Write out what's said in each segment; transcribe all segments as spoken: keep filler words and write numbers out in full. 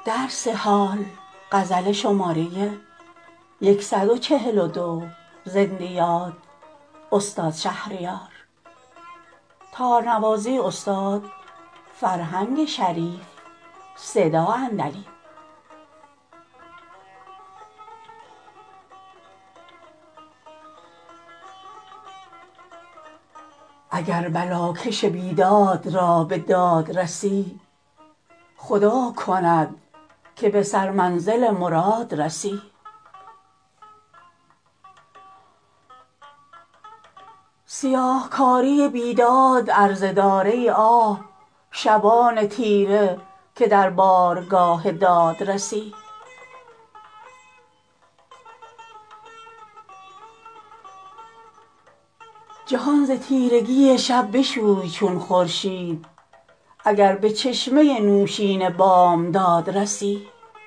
درس حال غزل شماره صد و چهل و دو زنده یاد استاد شهریار تارنوازی استاد فرهنگ شریف صدا اندلی اگر بلاکش بیداد را به داد رسی خدا کند که به سرمنزل مراد رسی سیاهکاری بیداد عرضه دار ای آه شبان تیره که در بارگاه داد رسی جهان ز تیرگی شب بشوی چون خورشید اگر به چشمه نوشین بامداد رسی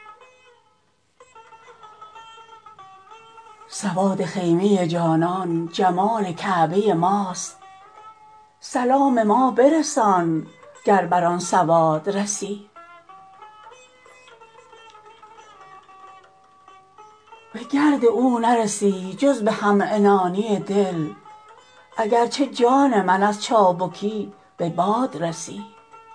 سواد خیمه جانان جمال کعبه ماست سلام ما برسان گر بر آن سواد رسی به گرد او نرسی جز به همعنانی دل اگر چه جان من از چابکی به باد رسی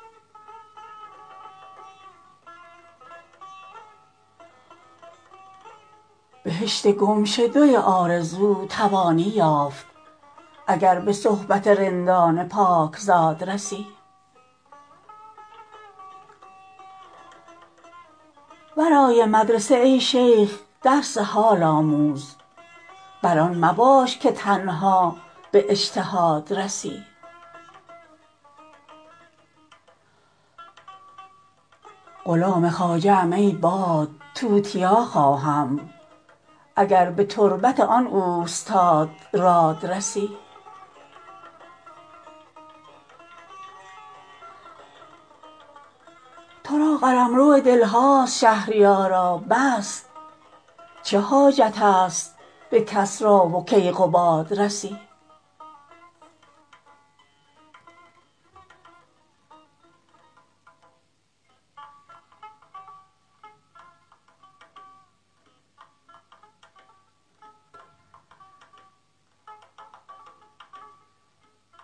بهشت گمشده آرزو توانی یافت اگر به صحبت رندان پاکزاد رسی ورای مدرسه ای شیخ درس حال آموز بر آن مباش که تنها به اجتهاد رسی غلام خواجه ام ای باد توتیا خواهم اگر به تربت آن اوستاد راد رسی ترا قلمرو دل هاست شهریارا بس چه حاجت است به کسری و کیقباد رسی